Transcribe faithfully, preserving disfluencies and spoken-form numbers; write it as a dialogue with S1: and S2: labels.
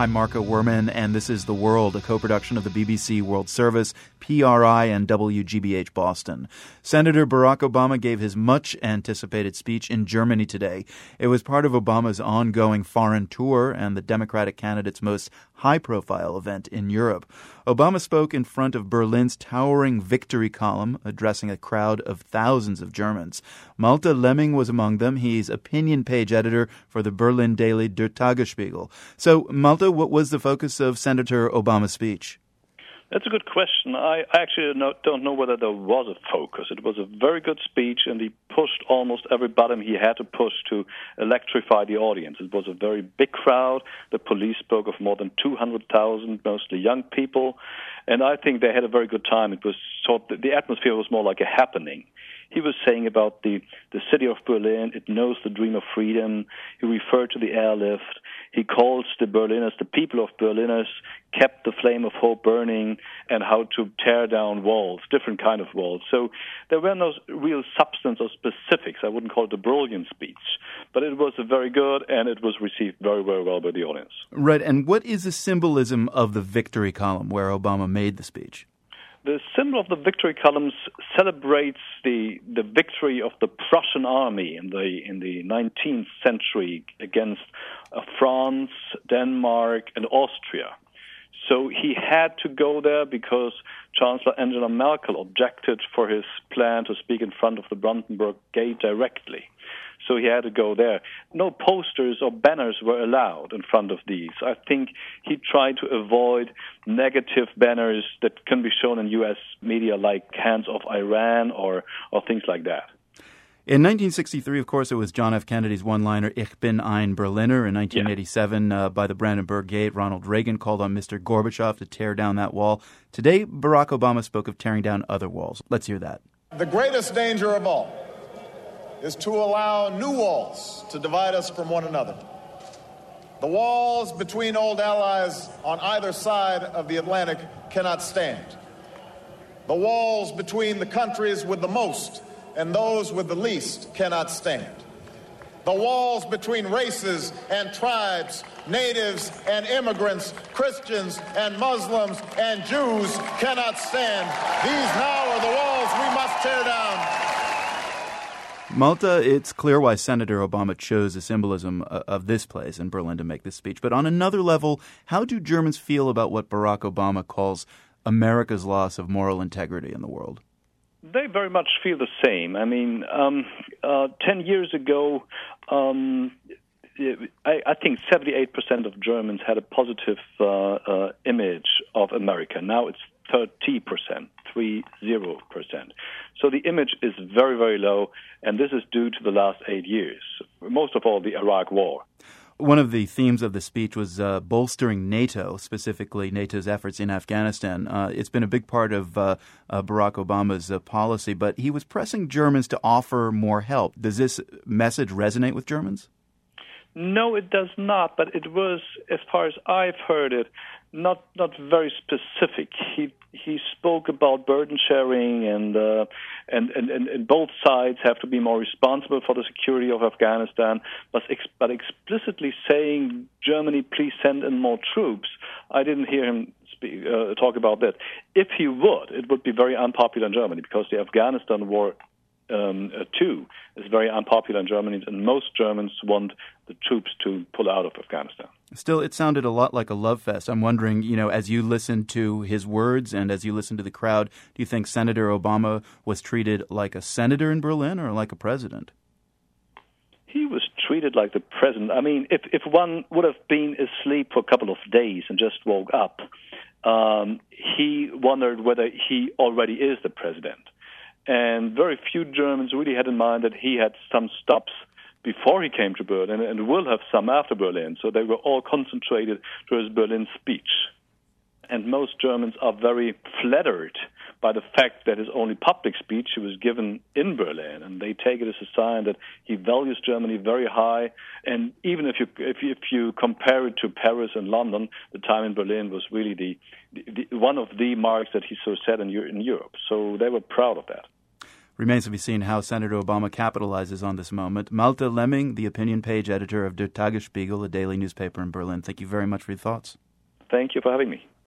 S1: I'm Marco Werman, and this is The World, a co-production of the B B C World Service, P R I, and W G B H Boston. Senator Barack Obama gave his much-anticipated speech in Germany today. It was part of Obama's ongoing foreign tour and the Democratic candidate's most high-profile event in Europe. Obama spoke in front of Berlin's towering Victory Column, addressing a crowd of thousands of Germans. Malte Lemming was among them. He's opinion page editor for the Berlin daily Der Tagesspiegel. So, Malte, what was the focus of Senator Obama's speech?
S2: That's a good question. I actually don't know whether there was a focus. It was a very good speech, and he pushed almost every button he had to push to electrify the audience. It was a very big crowd. The police spoke of more than two hundred thousand, mostly young people, and I think they had a very good time. It was sort of, the atmosphere was more like a happening. He was saying about the, the city of Berlin, it knows the dream of freedom. He referred to the airlift. He calls the Berliners, the people of Berliners, kept the flame of hope burning, and how to tear down walls, different kind of walls. So there were no real substance or specifics. I wouldn't call it a brilliant speech, but it was very good, and it was received very, very well by the audience.
S1: Right, and what is the symbolism of the Victory Column where Obama made the speech?
S2: The symbol of the Victory Columns celebrates the the victory of the Prussian army in the in the nineteenth century against uh, France, Denmark, and Austria. So he had to go there because Chancellor Angela Merkel objected for his plan to speak in front of the Brandenburg Gate directly. So he had to go there. No posters or banners were allowed in front of these. I think he tried to avoid negative banners that can be shown in U S media like hands off Iran or, or things like that.
S1: In nineteen sixty-three, of course, it was John F. Kennedy's one-liner, Ich bin ein Berliner. In nineteen eighty-seven, yeah. uh, by the Brandenburg Gate, Ronald Reagan called on Mister Gorbachev to tear down that wall. Today, Barack Obama spoke of tearing down other walls. Let's hear that.
S3: The greatest danger of all is to allow new walls to divide us from one another. The walls between old allies on either side of the Atlantic cannot stand. The walls between the countries with the most and those with the least cannot stand. The walls between races and tribes, natives and immigrants, Christians and Muslims and Jews cannot stand. These now are the walls we must tear down.
S1: Malta, it's clear why Senator Obama chose the symbolism of this place in Berlin to make this speech. But on another level, how do Germans feel about what Barack Obama calls America's loss of moral integrity in the world?
S2: They very much feel the same. I mean, um, uh, ten years ago, um, I, I think seventy-eight percent of Germans had a positive uh, uh, image of America. Now it's thirty percent, three zero percent. So the image is very, very low, and this is due to the last eight years, most of all the Iraq War.
S1: One of the themes of the speech was uh, bolstering NATO, specifically NATO's efforts in Afghanistan. Uh, it's been a big part of uh, uh, Barack Obama's uh, policy, but he was pressing Germans to offer more help. Does this message resonate with Germans?
S2: No, it does not, but it was, as far as I've heard it, not not very specific. He he spoke about burden sharing and, uh, and, and, and, and both sides have to be more responsible for the security of Afghanistan, but, ex- but explicitly saying, Germany, please send in more troops, I didn't hear him speak, uh, talk about that. If he would, it would be very unpopular in Germany because the Afghanistan war Um, uh, too, is very unpopular in Germany, and most Germans want the troops to pull out of Afghanistan.
S1: Still, it sounded a lot like a love fest. I'm wondering, you know, as you listen to his words and as you listen to the crowd, do you think Senator Obama was treated like a senator in Berlin or like a president?
S2: He was treated like the president. I mean, if, if one would have been asleep for a couple of days and just woke up, um, he wondered whether he already is the president. And very few Germans really had in mind that he had some stops before he came to Berlin and will have some after Berlin. So they were all concentrated to his Berlin speech. And most Germans are very flattered by the fact that his only public speech was given in Berlin, and they take it as a sign that he values Germany very high. And even if you if you, if you compare it to Paris and London, the time in Berlin was really the, the, the one of the marks that he so set in, in Europe. So they were proud of that.
S1: Remains to be seen how Senator Obama capitalizes on this moment. Malte Lemming, the opinion page editor of Der Tagesspiegel, a daily newspaper in Berlin. Thank you very much for your thoughts.
S2: Thank you for having me.